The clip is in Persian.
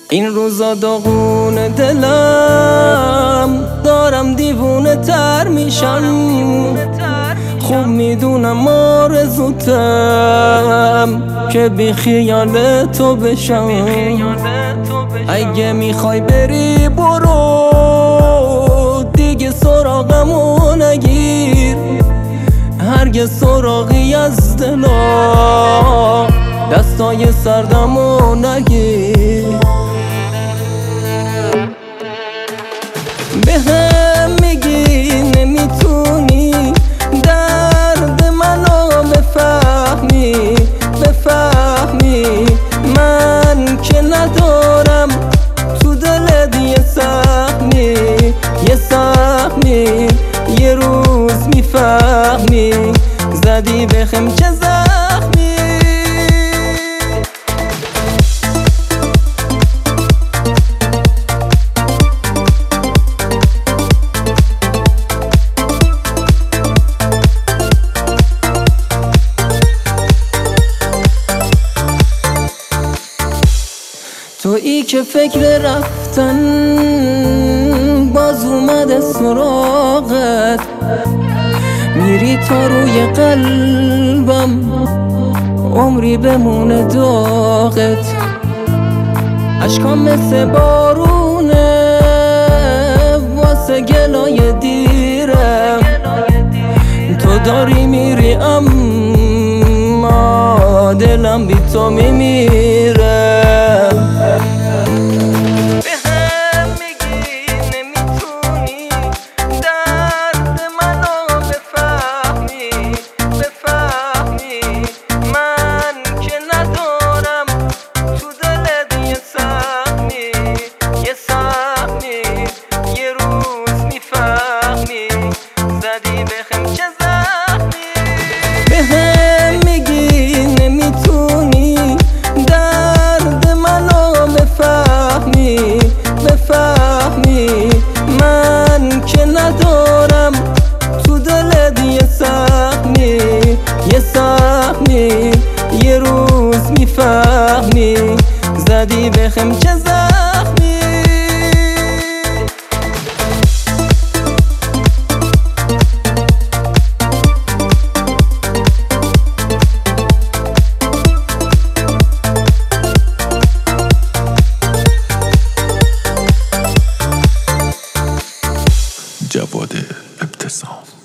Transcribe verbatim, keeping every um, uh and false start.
این روزا داغون دلم، دارم دیوونه تر میشم. خوب میدونم آرزوتم که بی خیال تو بشم. اگه میخوای بری برو، دیگه سراغمو نگیر. هرگز سراغی از دلا، دستای سردمو نگیر. به هم میگی نمیتونی درد منو بفهمی بفهمی من که ندارم تو دلت یه سهمی یه سهمی. یه روز میفهمی زدی بخم چه زخمی. تویی که فکر رفتن باز اومده سراغت. میری تا روی قلبم عمری بمونه داغت. عشقام مثل بارونه واسه گلای دیرم. تو داری میری اما دلم بی تو میمیره. بفهمی من که ندارم تو دلت یه سهمی یه سهمی. یه روز میفهمی زدی بخم چه زخمی. جواد ابتسام.